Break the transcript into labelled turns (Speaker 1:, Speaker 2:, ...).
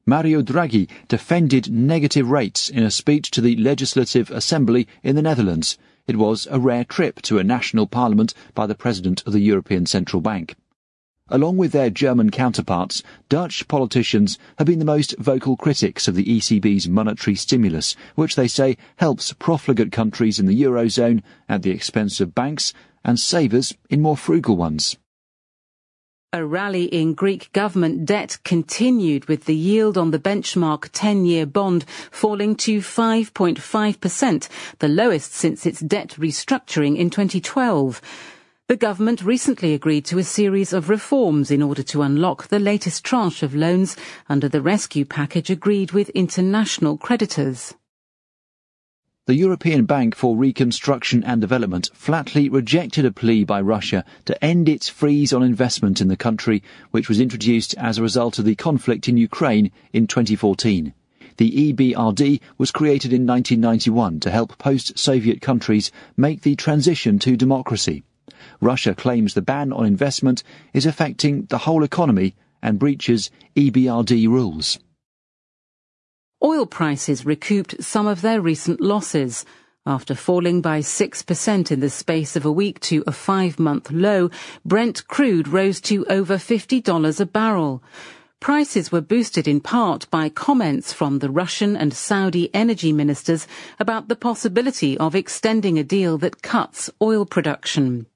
Speaker 1: Mario Draghi defended negative rates in a speech to the Legislative Assembly in the Netherlands. It was a rare trip to a national parliament by the president of the European Central Bank. Along with their German counterparts, Dutch politicians have been the most vocal critics of the ECB's monetary stimulus, which they say helps profligate countries in the Eurozone at the expense of banks and savers in more frugal ones.
Speaker 2: A rally in Greek government debt continued, with the yield on the benchmark 10-year bond falling to 5.5%, the lowest since its debt restructuring in 2012. The government recently agreed to a series of reforms in order to unlock the latest tranche of loans under the rescue package agreed with international creditors.
Speaker 1: The European Bank for Reconstruction and Development flatly rejected a plea by Russia to end its freeze on investment in the country, which was introduced as a result of the conflict in Ukraine in 2014. The EBRD was created in 1991 to help post-Soviet countries make the transition to democracy. Russia claims the ban on investment is affecting the whole economy and breaches EBRD rules.
Speaker 2: Oil prices recouped some of their recent losses. After falling by 6% in the space of a week to a 5-month low, Brent crude rose to over $50 a barrel. Prices were boosted in part by comments from the Russian and Saudi energy ministers about the possibility of extending a deal that cuts oil production.